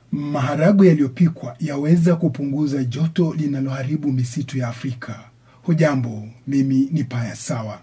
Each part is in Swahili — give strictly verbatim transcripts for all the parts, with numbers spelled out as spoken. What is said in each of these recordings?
Maharagwe yaliyopikwa yaweza kupunguza joto linaloharibu misitu ya Afrika. Hujambo, mimi ni Paya Sawa.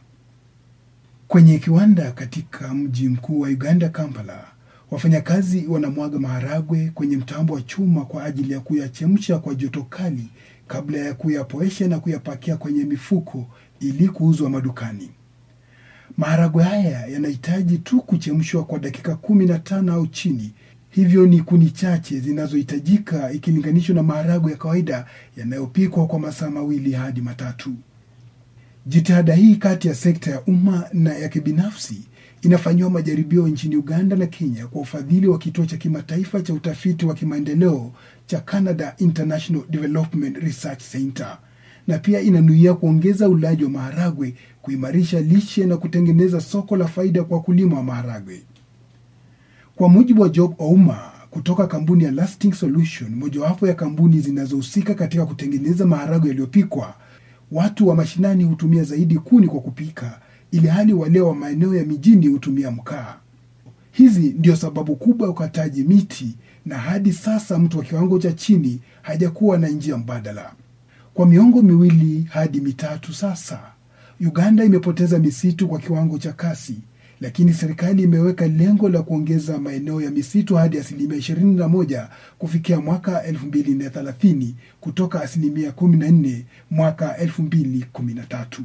Kwenye kiwanda katika mji mkuu wa Uganda, Kampala, wafanyakazi wanamwaga maharagwe kwenye mtambo wa chuma kwa ajili ya kuyachemsha kwa joto kali kabla ya kuyapoesha na kuyapakia kwenye mifuko ili kuuzwa madukani. Maharagwe haya yanahitaji tu kuchemshwa kwa dakika kumi na tano au chini. Hivyo ni kuni chache zinazohitajika ikilinganishwa na maharagwe ya kawaida yanayopikwa kwa masaa mawili hadi matatu. Jitihada hii kati ya sekta ya umma na ya kibinafsi inafanywa majaribio nchini Uganda na Kenya kwa ufadhili wa kituo cha kimataifa cha utafiti wa kimaendeleo cha Canada International Development Research Center, na pia inanuia kuongeza ulaji wa maharagwe, kuimarisha lishe na kutengeneza soko la faida kwa wakulima wa maharagwe. Kwa mujibu wa Job Ouma kutoka kampuni ya Lasting Solution, mojawapo ya kampuni zinazohusika katika kutengeneza maharagwe yaliyopikwa, watu wa mashinani hutumia zaidi kuni kwa kupika, ili hali wale wa maeneo ya mijini hutumia mkaa. Hizi ndio sababu kubwa ya ukataji miti, na hadi sasa mtu wa kiwango cha chini hajakuwa na njia mbadala. Kwa miongo miwili hadi mitatu sasa, Uganda imepoteza misitu kwa kiwango cha kasi, lakini serikali imeweka lengo la kuongeza maeneo ya misitu hadi asilimia ishirini na moja kufikia mwaka elfu mbili thelathini kutoka asilimia kumi na nne mwaka elfu mbili kumi na tatu.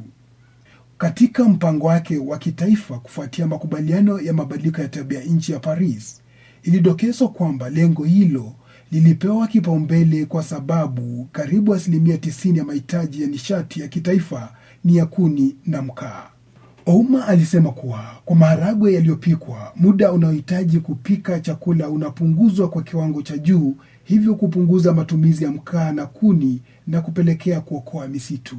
Katika mpango wake wa kitaifa kufuatia makubaliano ya mabadiliko ya tabia nchi ya Paris, ilidokezwa kwamba lengo hilo lilipewa kipaumbele kwa sababu karibu asilimia tisini ya mahitaji ya nishati ya kitaifa ni ya kuni na mkaa. Ouma alisema kuwa kwa maharagwe yaliyopikwa, muda unaohitaji kupika chakula unapunguzwa kwa kiwango cha juu, hivyo kupunguza matumizi ya mkaa na kuni na kupelekea kuokoa misitu.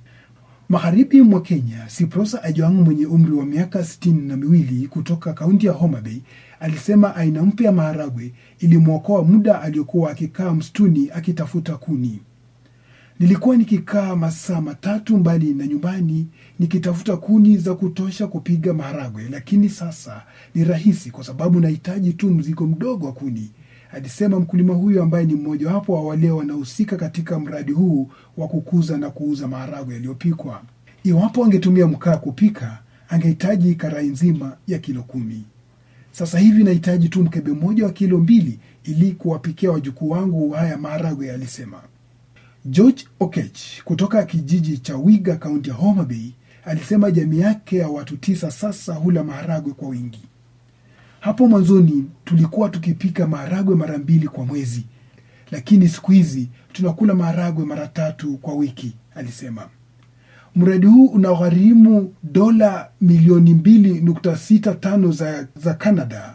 Magharibi mwa Kenya, Siprosa Ajwang mwenye umri wa miaka sitini na miwili kutoka kaunti ya Homa Bay alisema aina mpya ya maharagwe ilimwokoa muda aliokuwa akikaa msituni akitafuta kuni. Nilikuwa nikikaa masaa matatu mbali na nyumbani nikitafuta kuni za kutosha kupiga maharagwe, lakini sasa ni rahisi kwa sababu nahitaji tu mzigo mdogo wa kuni, alisema mkulima huyu ambaye ni mmoja wapo wa wale wanaohusika katika mradi huu wa kukuza na kuuza maharagwe yaliyopikwa. Iwapo angetumia mkaa kupika, angehitaji karai nzima ya kilo kumi. Sasa hivi nahitaji tu mkebe mmoja wa kilo mbili ili kuwapikia wajukuu wangu haya maharagwe, alisema. George Okech kutoka kijiji cha Wiga, kaunti ya Homa Bay, alisema jamii yake ya watu tisa sasa hula maharagwe kwa wingi. Hapo mwanzoni tulikuwa tukipika maharagwe mara mbili kwa mwezi, lakini siku hizi tunakula maharagwe mara tatu kwa wiki, alisema. Mradi huu unagharimu dola milioni mbili nukta sita tano za, za Canada.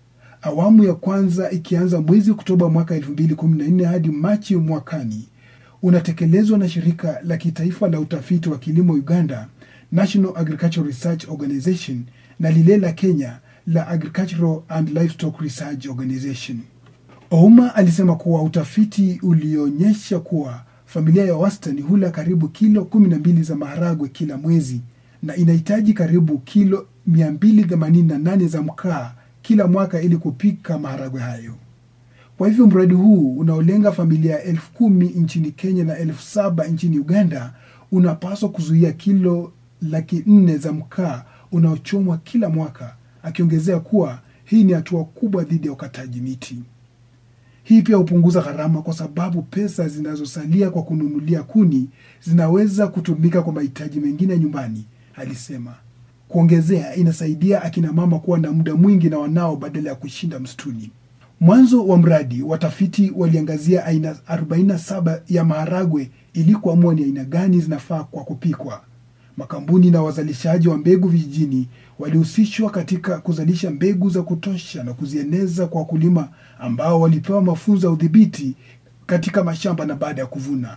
Awamu ya kwanza ikianza mwezi Oktoba mwaka elfu mbili kumi na nne hadi Machi mwakani. Unatekelezwa na shirika la kitaifa la utafiti wa kilimo Uganda, National Agricultural Research Organization, na lile la Kenya la Agricultural and Livestock Research Organization. Ouma alisema kuwa utafiti ulionyesha kuwa familia ya wastani hula karibu kilo kumi na mbili za maharagwe kila mwezi na inahitaji karibu kilo mia mbili themanini na nane za mkaa kila mwaka ili kupika maharagwe hayo. Kwa hivyo mradi huu unaolenga familia elfu kumi nchini Kenya na elfu saba nchini Uganda unapaswa kuzuia kilo laki nne za mkaa unaochomwa kila mwaka, akiongezea kuwa hii ni hatua kubwa dhidi ya ukataji miti. Hii pia hupunguza gharama kwa sababu pesa zinazosalia kwa kununulia kuni zinaweza kutumika kwa mahitaji mengine nyumbani, alisema. Kuongezea, inasaidia akina mama kuwa na muda mwingi na wanao badala ya kushinda msituni. Mwanzo wa mradi, watafiti waliangazia aina arobaini na saba ya maharagwe ili kuamua ni aina gani zinafaa kwa kupikwa. Makampuni na wazalishaji wa mbegu vijijini walihusishwa katika kuzalisha mbegu za kutosha na kuzieneza kwa wakulima ambao walipewa mafunzo ya udhibiti katika mashamba na baada ya kuvuna.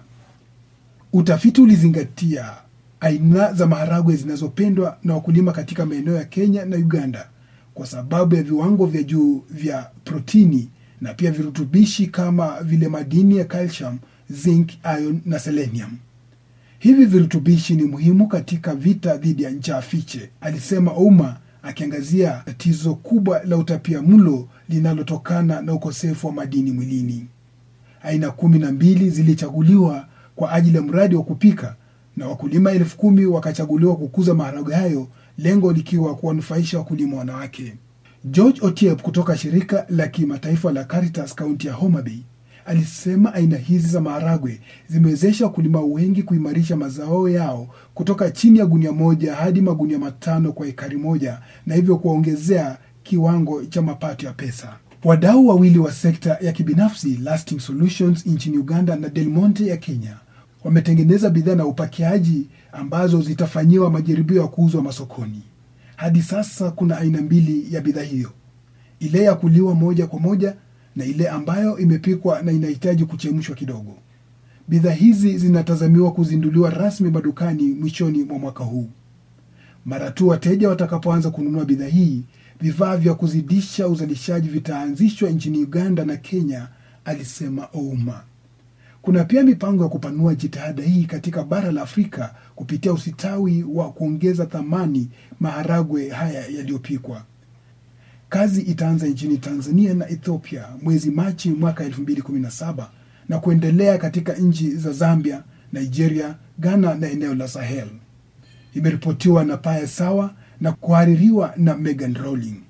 Utafiti ulizingatia aina za maharagwe zinazopendwa na wakulima katika maeneo ya Kenya na Uganda kwa sababu ya viwango vya juu vya protini na pia virutubishi kama vile madini ya calcium, zinc, iron na selenium. Hivi virutubishi ni muhimu katika vita dhidi ya njaa fiche, alisema Ouma akiangazia tatizo kubwa la utapiamlo linalotokana na ukosefu wa madini mwilini. Aina kumi na mbili zilichaguliwa kwa ajili ya mradi wa kupika na wakulima elfu kumi wakachaguliwa kukuza maharagwe hayo, lengo likiwa kuwanufaisha wakulima wanawake. George Otiep kutoka shirika la kimataifa la Caritas kaunti ya Homa Bay alisema aina hizi za maharagwe zimewezesha wakulima wengi kuimarisha mazao yao kutoka chini ya gunia moja hadi magunia matano kwa ekari moja, na hivyo kuongezea kiwango cha mapato ya pesa. Wadau wawili wa sekta ya kibinafsi, Lasting Solutions nchini Uganda na Del Monte ya Kenya, wametengeneza bidhaa na upakiaji ambazo zitafanyiwa majaribio ya kuuzwa masokoni. Hadi sasa kuna aina mbili ya bidhaa hiyo, ile ya kuliwa moja kwa moja na ile ambayo imepikwa na inahitaji kuchemshwa kidogo. Bidhaa hizi zinatazamiwa kuzinduliwa rasmi madukani mwishoni mwa mwaka huu. Mara tu wateja watakapoanza kununua bidhaa hii, vifaa vya kuzidisha uzalishaji vitaanzishwa nchini Uganda na Kenya, alisema Ouma. Kuna pia mipango ya kupanua jitihada hii katika bara la Afrika kupitia usitawi wa kuongeza thamani maharagwe haya yaliyopikwa. Kazi itaanza nchini Tanzania na Ethiopia mwezi Machi mwaka elfu mbili kumi na saba na kuendelea katika nchi za Zambia, Nigeria, Ghana na eneo la Sahel. Imeripotiwa na Paya Sawa na kuhaririwa na Megan Rowling.